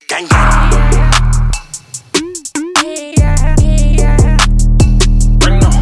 Gang, gang. Bring it on.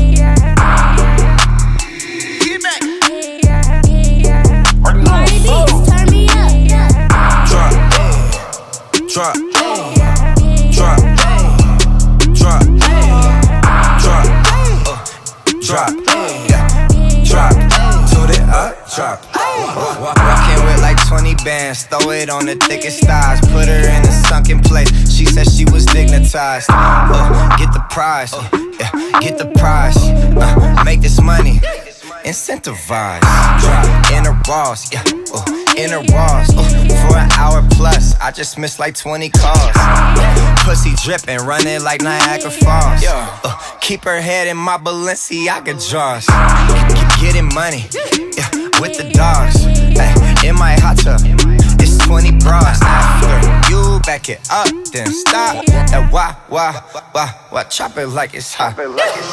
Get back. Bring it on. Turn me up. Drop. Drop. Drop. Drop. Drop. Drop. Yeah. Drop. Toot it up. Drop. Walking with like 20 bands, throw it on the thickest thighs, put her in a sunken place. She said she was dignitized. Get the prize, yeah, get the prize. Make this money, incentivize. Drop in her walls, yeah, in her walls. For an hour plus, I just missed like 20 calls. Pussy dripping, running like Niagara Falls. Keep her head in my Balenciaga drawers. Getting money, yeah, with the dogs. Ay, in my hot tub, it's 20 bras. After you back it up, then stop. That why, chop it like it's hot. Drop.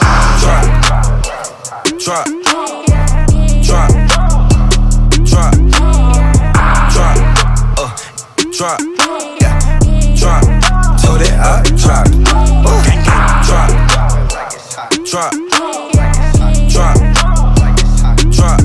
Drop. Drop. Drop. Drop. Drop. Yeah. Drop. Toot it up. Drop. Gang, gang. Drop. Drop. Drop. Drop.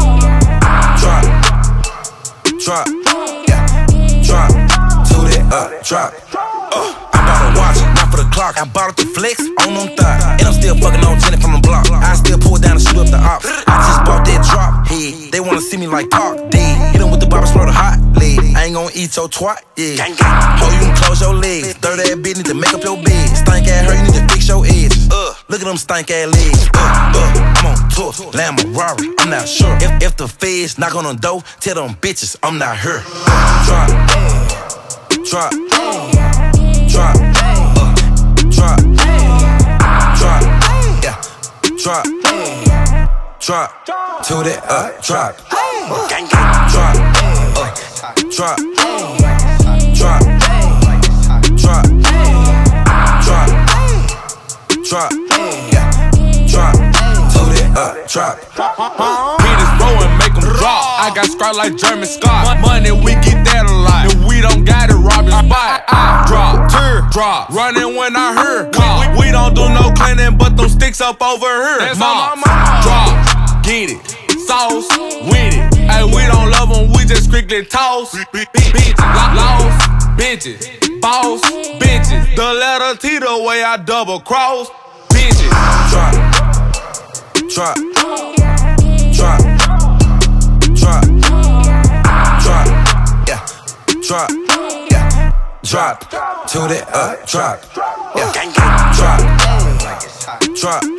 Drop. Drop. Yeah. Drop. Toot it up. Drop. I bought a watch, not for the clock. I bought it to flex on them thighs. And I'm still fucking on Jenny from the block. I still pull down and shoot up the ops. I just bought that drop head. They wanna see me like Park dead. Hit them with the bottle, slaughter hot leg. I ain't gon' eat your twat, yeah. Ho, you can close your legs. Third ass bitch need to make up your bed. Stank ass her, you need to fix your edges. Look at them stank ass legs. I'm on tour, land my Rari, I'm not sure. If the feds knock on the door, tell them bitches I'm not her. Drop. Drop. Drop. Drop. Drop. Yeah. Drop. Drop. Toot it up. Drop. Gang, gang. Drop. Drop. Drop. Drop. Drop. Drop. Yeah. Drop. Toot it up. Drop. Hit his row and make him drop. I got scrapped like German Scott. Money, we get that a lot. If we don't got it, rob his spot. I drop, drop, running when I heard. We don't do no cleaning, but them sticks up over here. That's all I'm on. Drop, get it, sauce, with it. Hey, we don't love them, we just strictly toss. Bitches, lost, bitches, boss, bitches. The letter T the way I double cross. Bitches. Drop. Drop. Drop. Drop. Drop. Yeah. Drop. Yeah. Drop. Toot it up. Drop. Yeah. Drop. Drop.